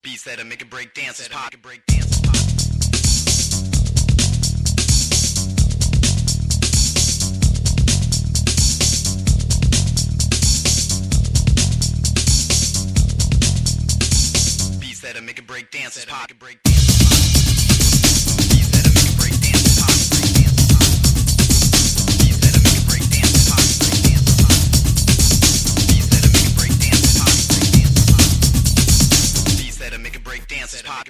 Beats that'll make it break dances pop. Beats that'll make it break dances pop. Dances pop.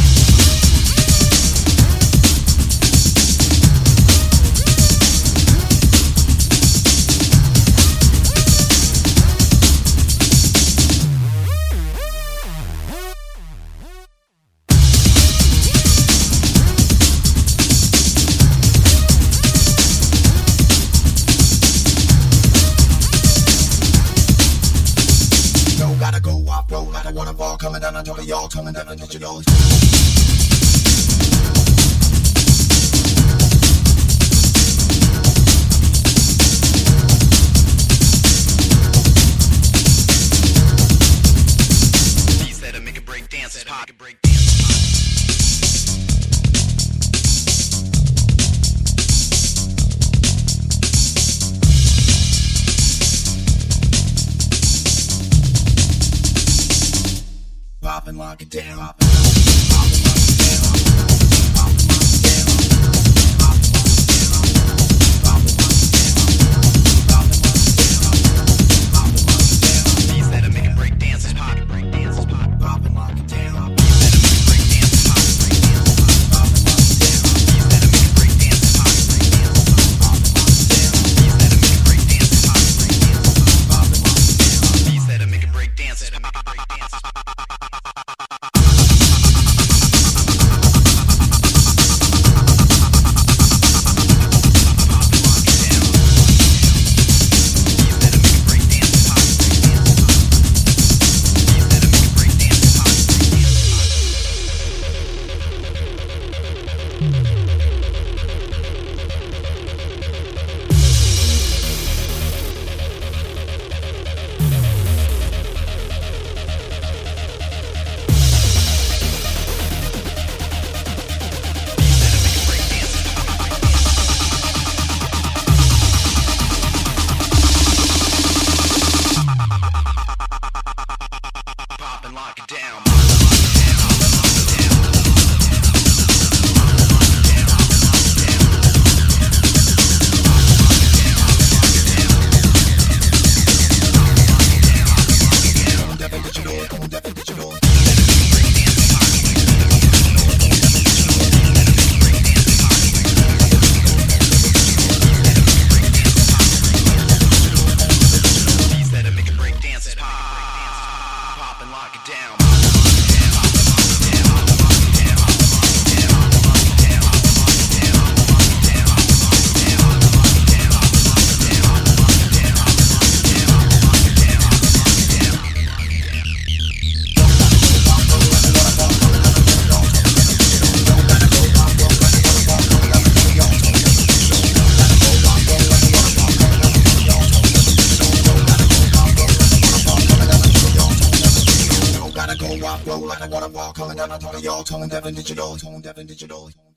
Gotta go off road, I don't wanna fall coming down on top of y'all, coming down on digital. Beats that'll make it break dances pop. Pop and lock it down. Beats that'll make it break dances pop. Pop and lock it down. Beats that'll make it break dances pop. Lock it down. Beats that'll make it break dances pop and lock it down. Roll like I wanna walk, coming down on top of y'all, tone deaf and digital.